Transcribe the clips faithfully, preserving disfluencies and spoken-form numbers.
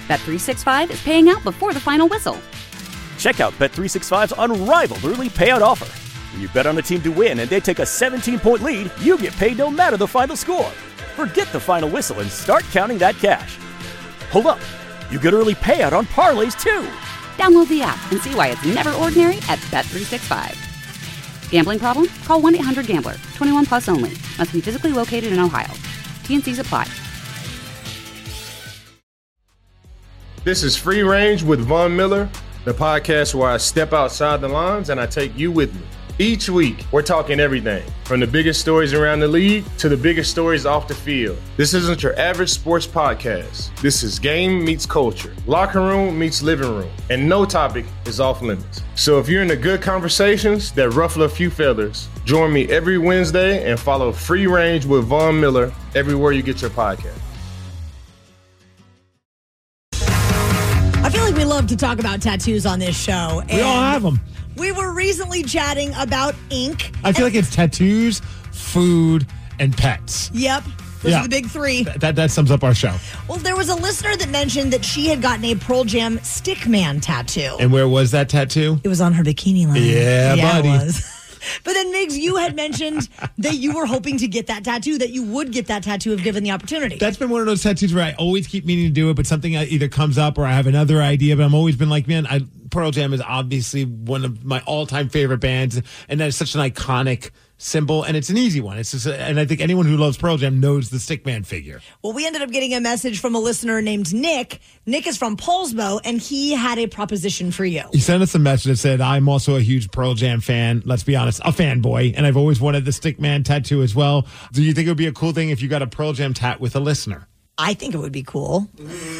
Bet three sixty-five is paying out before the final whistle. Check out Bet three sixty-five's unrivaled early payout offer. When you bet on a team to win and they take a seventeen-point lead, you get paid no matter the final score. Forget the final whistle and start counting that cash. Hold up. You get early payout on parlays, too. Download the app and see why it's never ordinary at Bet three sixty-five. Gambling problem? Call one eight hundred gambler. twenty-one plus only. Must be physically located in Ohio. T N Cs apply. This is Free Range with Von Miller, the podcast where I step outside the lines and I take you with me. Each week, we're talking everything from the biggest stories around the league to the biggest stories off the field. This isn't your average sports podcast. This is game meets culture, locker room meets living room, and no topic is off limits. So if you're into good conversations that ruffle a few feathers, join me every Wednesday and follow Free Range with Von Miller everywhere you get your podcast. I feel like we love to talk about tattoos on this show. We all have them. We were recently chatting about ink. I feel like it's tattoos, food, and pets. Yep. Those Yeah. are the big three. Th- That that sums up our show. Well, there was a listener that mentioned that she had gotten a Pearl Jam Stickman tattoo. And where was that tattoo? It was on her bikini line. Yeah, buddy. It was. But then, Migs, you had mentioned that you were hoping to get that tattoo, that you would get that tattoo if given the opportunity. That's been one of those tattoos where I always keep meaning to do it, but something either comes up or I have another idea. But I'm always been like, man, I, Pearl Jam is obviously one of my all-time favorite bands, and that is such an iconic symbol, and it's an easy one. It's just, a, and I think anyone who loves Pearl Jam knows the Stickman figure. Well, we ended up getting a message from a listener named Nick. Nick is from Paulsbo, and he had a proposition for you. He sent us a message that said, I'm also a huge Pearl Jam fan. Let's be honest, a fanboy, and I've always wanted the Stickman tattoo as well. Do you think it would be a cool thing if you got a Pearl Jam tat with a listener? I think it would be cool.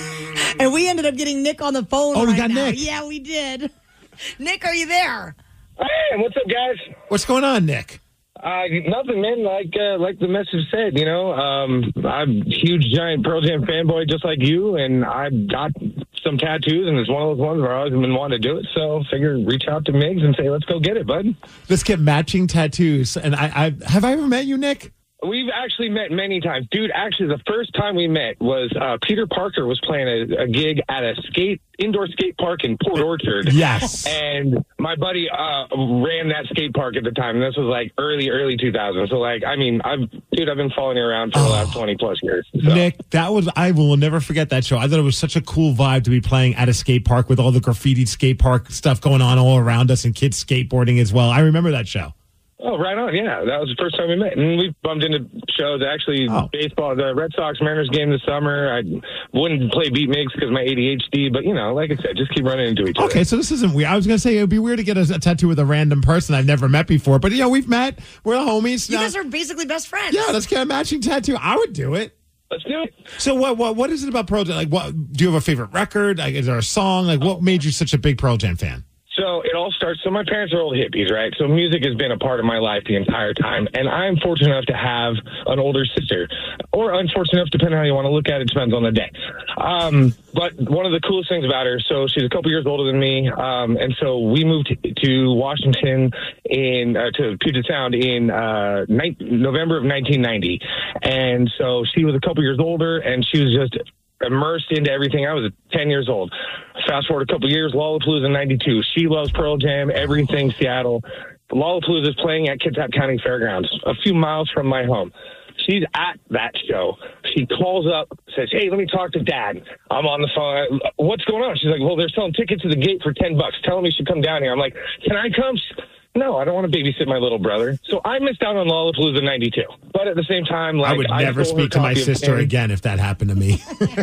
And we ended up getting Nick on the phone Oh, right we got now. Nick. Yeah, we did. Nick, are you there? Hey, what's up, guys? What's going on, Nick? Uh, nothing, man. Like uh, like the message said, you know, um, I'm a huge, giant Pearl Jam fanboy just like you, and I've got some tattoos, and it's one of those ones where I've always been wanting to do it, so I figured reach out to Migs and say, let's go get it, bud. Let's get matching tattoos. And I, I have I ever met you, Nick? We've actually met many times. Dude, actually, the first time we met was uh, Peter Parker was playing a, a gig at a skate indoor skate park in Port Orchard. Yes. And my buddy uh, ran that skate park at the time, and this was like early, early two thousands. So, like, I mean, I've dude, I've been following you around for the last twenty-plus years. So. Nick, that was, I will never forget that show. I thought it was such a cool vibe to be playing at a skate park with all the graffitied skate park stuff going on all around us and kids skateboarding as well. I remember that show. Oh, right on. Yeah, that was the first time we met. And we bumped into shows, actually, Oh. baseball, the Red Sox Mariners game this summer. I wouldn't play beat mix because of my A D H D, but, you know, like I said, just keep running into each other. Okay, so this isn't weird. I was going to say it would be weird to get a, a tattoo with a random person I've never met before. But, you know, we've met. We're homies. You Now- guys are basically best friends. yeah, let's get a matching tattoo. I would do it. Let's do it. So what what what is it about Pearl Jam? Like, what do you have a favorite record? Like, is there a song? Like, what made you such a big Pearl Jam fan? So it all starts. So my parents are old hippies, right? So music has been a part of my life the entire time. And I'm fortunate enough to have an older sister, or unfortunate enough, depending on how you want to look at it, depends on the day. Um, but one of the coolest things about her, so she's a couple years older than me. Um, and so we moved to Washington in, uh, to Puget Sound in uh, ni- November of nineteen ninety. And so she was a couple years older, and she was just immersed into everything. I was ten years old. Fast forward a couple years, Lollapalooza in ninety-two. She loves Pearl Jam, everything Seattle. Lollapalooza is playing at Kitsap County Fairgrounds, a few miles from my home. She's at that show. She calls up, says, hey, let me talk to Dad. I'm on the phone. What's going on? She's like, well, they're selling tickets to the gate for ten bucks. Tell him he should come down here. I'm like, can I come? No, I don't want to babysit my little brother. So I missed out on Lollapalooza ninety-two. But at the same time, like, I would never stole her speak to my copy of sister Ken. again if that happened to me.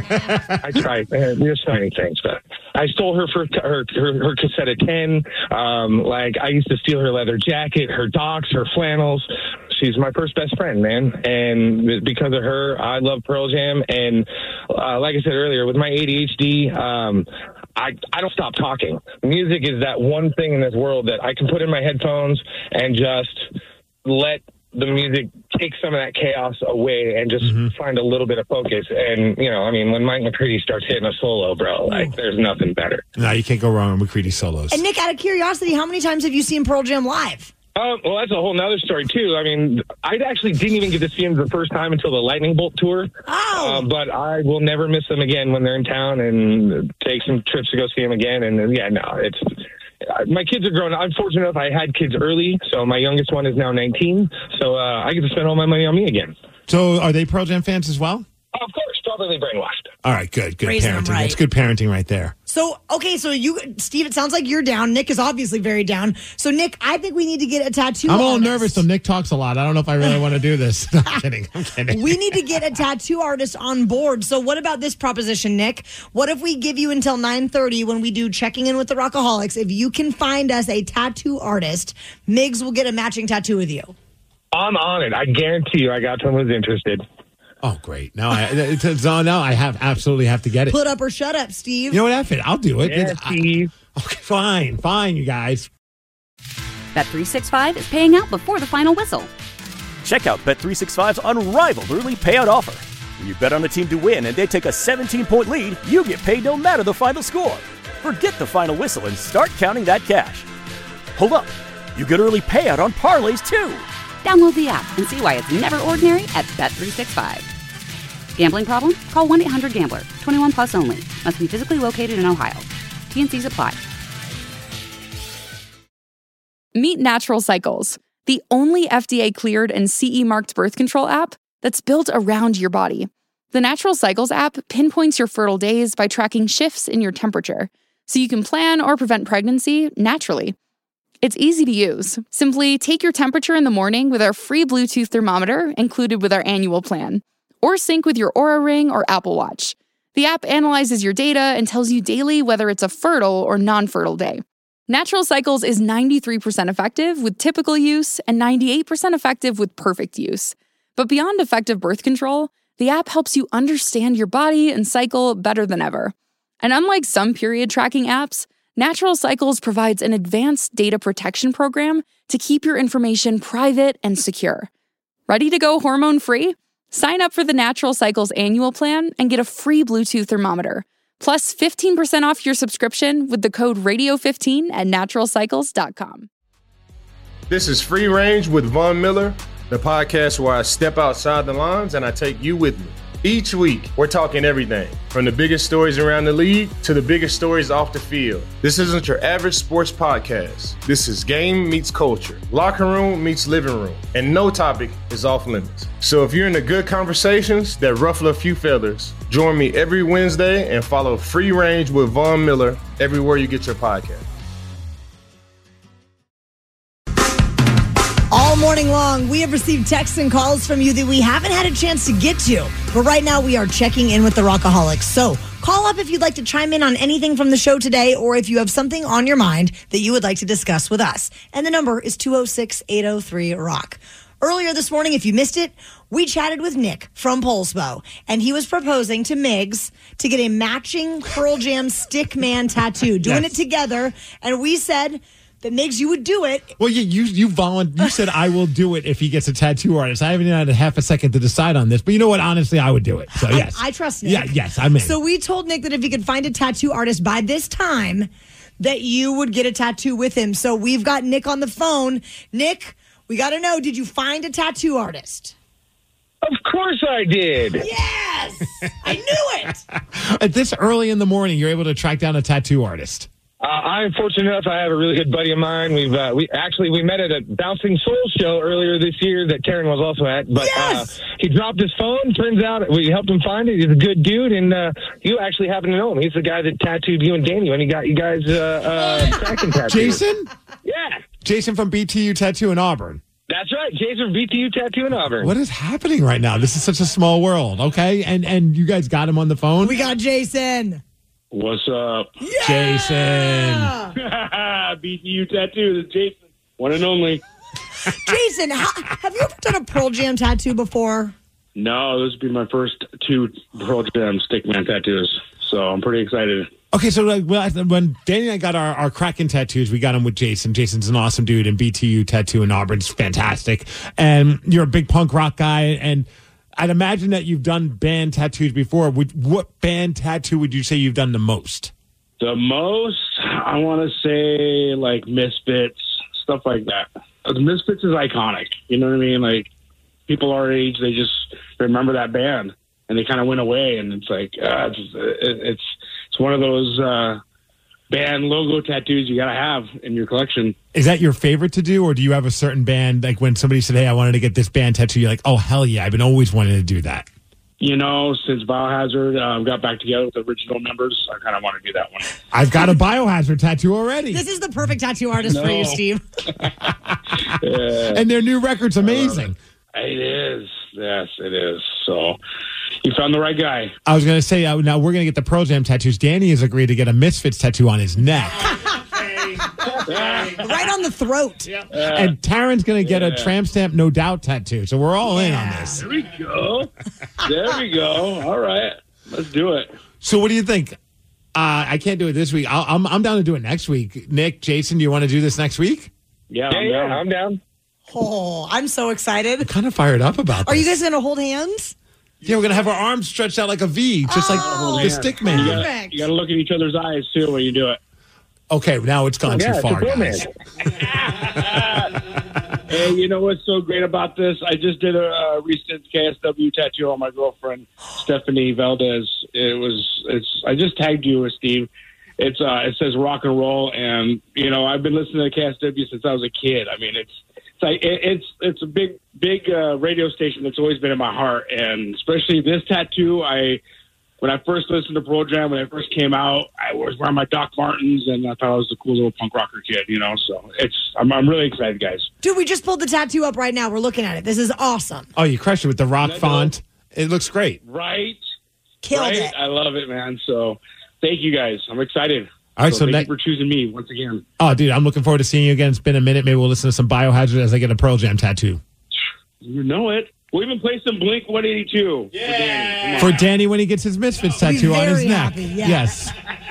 I tried. Man, we're signing things, but I stole her for her her, her cassette of ten. Um, like I used to steal her leather jacket, her docks, her flannels. She's my first best friend, man. And because of her, I love Pearl Jam. And uh, like I said earlier, with my A D H D, um, I, I don't stop talking. Music is that one thing in this world that I can put in my headphones and just let the music take some of that chaos away and just mm-hmm. find a little bit of focus. And, you know, I mean, when Mike McCready starts hitting a solo, bro, like, Ooh. There's nothing better. No, you can't go wrong with McCready solos. And Nick, out of curiosity, how many times have you seen Pearl Jam live? Um, well, that's a whole nother story, too. I mean, I actually didn't even get to see them the first time until the Lightning Bolt tour. Oh. Uh, but I will never miss them again when they're in town and take some trips to go see them again. And, uh, yeah, no, it's uh, my kids are growing up. I'm fortunate enough I had kids early, so my youngest one is now nineteen. So uh, I get to spend all my money on me again. So are they Pearl Jam fans as well? Of course, probably brainwashed. All right, good. Good Raising them parenting. right. That's good parenting right there. So, okay, so you, Steve, it sounds like you're down. Nick is obviously very down. So, Nick, I think we need to get a tattoo I'm all artist. nervous, so Nick talks a lot. I don't know if I really want to do this. No, I'm kidding. I'm kidding. We need to get a tattoo artist on board. So what about this proposition, Nick? What if we give you until nine thirty when we do Checking In with the Rockaholics? If you can find us a tattoo artist, Migs will get a matching tattoo with you. I'm on it. I guarantee you I got someone who's interested. Oh, great. Now I, it's, it's, oh, now I have absolutely have to get it. Put up or shut up, Steve. You know what, F it. I'll do it. Yeah, It's- I- Steve. okay, fine. Fine, you guys. Bet three sixty-five is paying out before the final whistle. Check out Bet three sixty-five's unrivaled early payout offer. When you bet on a team to win and they take a seventeen-point lead, you get paid no matter the final score. Forget the final whistle and start counting that cash. Hold up. You get early payout on parlays, too. Download the app and see why it's never ordinary at Bet three sixty-five. Gambling problem? Call one eight hundred gambler. twenty-one plus only. Must be physically located in Ohio. T N Cs apply. Meet Natural Cycles, the only F D A-cleared and C E-marked birth control app that's built around your body. The Natural Cycles app pinpoints your fertile days by tracking shifts in your temperature, so you can plan or prevent pregnancy naturally. It's easy to use. Simply take your temperature in the morning with our free Bluetooth thermometer included with our annual plan, or sync with your Oura Ring or Apple Watch. The app analyzes your data and tells you daily whether it's a fertile or non-fertile day. Natural Cycles is ninety-three percent effective with typical use and ninety-eight percent effective with perfect use. But beyond effective birth control, the app helps you understand your body and cycle better than ever. And unlike some period tracking apps, Natural Cycles provides an advanced data protection program to keep your information private and secure. Ready to go hormone-free? Sign up for the Natural Cycles annual plan and get a free Bluetooth thermometer, plus fifteen percent off your subscription with the code radio fifteen at natural cycles dot com. This is Free Range with Von Miller, the podcast where I step outside the lines and I take you with me. Each week, we're talking everything from the biggest stories around the league to the biggest stories off the field. This isn't your average sports podcast. This is game meets culture, locker room meets living room, and no topic is off limits. So if you're into good conversations that ruffle a few feathers, join me every Wednesday and follow Free Range with Von Miller everywhere you get your podcast. All morning long, we have received texts and calls from you that we haven't had a chance to get to. But right now, we are checking in with the Rockaholics. So call up if you'd like to chime in on anything from the show today, or if you have something on your mind that you would like to discuss with us. And the number is two oh six, eight oh three, rock. Earlier this morning, if you missed it, we chatted with Nick from Polsbo, and he was proposing to Migs to get a matching Pearl Jam Stickman tattoo, doing Yes. it together. And we said that Migs, you would do it. Well, you you you, volun- you said I will do it if he gets a tattoo artist. I haven't even had a half a second to decide on this, but you know what? Honestly, I would do it. So yes, I, I trust Nick. Yeah, yes, I'm in. So we told Nick that if he could find a tattoo artist by this time, that you would get a tattoo with him. So we've got Nick on the phone. Nick, we got to know, did you find a tattoo artist? Of course I did. Yes! I knew it! At this early in the morning, you're able to track down a tattoo artist. Uh, I'm fortunate enough. I have a really good buddy of mine. We've uh, we actually we met at a Bouncing Soul show earlier this year that Karen was also at. But Yes! uh, he dropped his phone. Turns out we helped him find it. He's a good dude, and uh, you actually happen to know him. He's the guy that tattooed you and Danny when he got you guys uh, uh, tracking tattoos. Jason? Yeah, Jason from B T U Tattoo in Auburn. that's right. Jason from B T U Tattoo in Auburn. What is happening right now? This is such a small world, okay? And and you guys got him on the phone? We got Jason. What's up? Jason. B T U Tattoo, this is Jason. One and only. Jason, how, have you ever done a Pearl Jam tattoo before? No, this would be my first two Pearl Jam Stickman tattoos. So I'm pretty excited. Okay, so like, well, when Danny and I got our, our Kraken tattoos, we got them with Jason. Jason's an awesome dude, and B T U Tattoo in Auburn's fantastic. And you're a big punk rock guy, and I'd imagine that you've done band tattoos before. Would, what band tattoo would you say you've done the most? The most, I want to say, like Misfits, stuff like that. the Misfits is iconic. You know what I mean? Like, people our age, they just remember that band, and they kind of went away, and it's like, uh, it's, it's it's one of those uh, band logo tattoos you got to have in your collection. Is that your favorite to do, or do you have a certain band, like when somebody said, hey, I wanted to get this band tattoo, you're like, oh, hell yeah, I've been always wanting to do that? You know, since Biohazard um, got back together with the original members, I kind of want to do that one. I've got a Biohazard tattoo already. This is the perfect tattoo artist No. for you, Steve. Yeah. And their new record's amazing. It is. Yes, it is. So you found the right guy. I was going to say, uh, now we're going to get the Pearl Jam tattoos. Danny has agreed to get a Misfits tattoo on his neck. Right on the throat. Uh, And Taryn's going to get yeah. a Tramp Stamp No Doubt tattoo. So we're all in on Yeah. this. There we go. There we go. All right. Let's do it. So what do you think? Uh, I can't do it this week. I'll, I'm, I'm down to do it next week. Nick, Jason, do you want to do this next week? Yeah, Yeah, I'm yeah, down. I'm down. Oh, I'm so excited. Kind of fired up about this. Are you guys going to hold hands? Yeah, we're going to have our arms stretched out like a V, just like Oh, the man. stick You man. gotta, Perfect. you gotta look at each other's eyes, too, when you do it. Okay, now it's gone Yeah, too it's a far, romance. guys. Hey, you know what's so great about this? I just did a, a recent K S W tattoo on my girlfriend, Stephanie Valdez. It was, it's, I just tagged you with Steve. It's, uh, it says rock and roll. And, you know, I've been listening to K S W since I was a kid. I mean, it's, it's like, it, it's, it's a big, big, uh, radio station that's always been in my heart. And especially this tattoo, I, when I first listened to Pearl Jam, when I first came out, I was wearing my Doc Martens, and I thought I was a cool little punk rocker kid, you know. So it's, I'm, I'm really excited, guys. Dude, we just pulled the tattoo up right now. We're looking at it. This is awesome. Oh, you crushed it with the rock I know. font. It looks great. Right, Killed right. it. I love it, man. So thank you guys. I'm excited. All right, so thank that- you for choosing me once again. Oh, dude, I'm looking forward to seeing you again. It's been a minute. Maybe we'll listen to some Biohazard as I get a Pearl Jam tattoo. You know it. We'll even play some Blink one eighty-two. Yeah. For Danny. Come on For now. Danny when he gets his Misfits We'll be tattoo on his very neck. happy, yeah. Yes.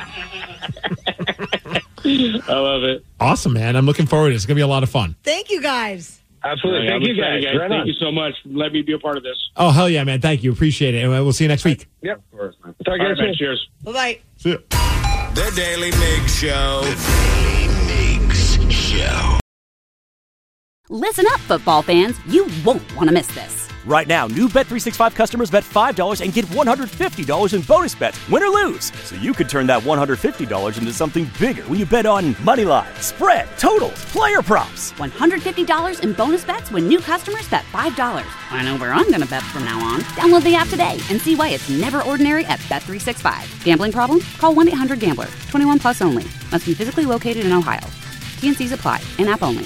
I love it. Awesome, man. I'm looking forward to it. It's going to be a lot of fun. Thank you, guys. Absolutely. I'm Thank you, excited, guys. Right Thank on. you so much. Let me be a part of this. Oh, hell yeah, man. Thank you. Appreciate it. And we'll see you next week. Yep. Of course, man. Talk to All you right, man. soon. Cheers. Bye-bye. See ya. The Daily Mix Show. The Daily Mix Show. Listen up, football fans. You won't want to miss this. Right now, new Bet three sixty-five customers bet five dollars and get one hundred fifty dollars in bonus bets, win or lose. So you could turn that one hundred fifty dollars into something bigger when you bet on money line, spread, totals, player props. one hundred fifty dollars in bonus bets when new customers bet five dollars. I know where I'm going to bet from now on. Download the app today and see why it's never ordinary at Bet three sixty-five. Gambling problem? Call one eight hundred gambler. twenty-one plus only. Must be physically located in Ohio. T N Cs apply. In-app only.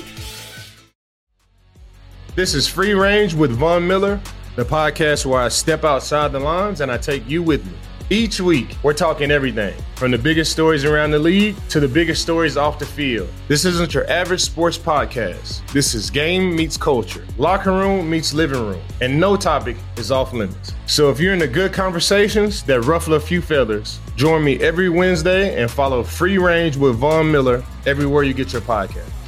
This is Free Range with Von Miller, the podcast where I step outside the lines and I take you with me. Each week, we're talking everything from the biggest stories around the league to the biggest stories off the field. This isn't your average sports podcast. This is game meets culture, locker room meets living room, and no topic is off limits. So if you're into good conversations that ruffle a few feathers, join me every Wednesday and follow Free Range with Von Miller everywhere you get your podcast.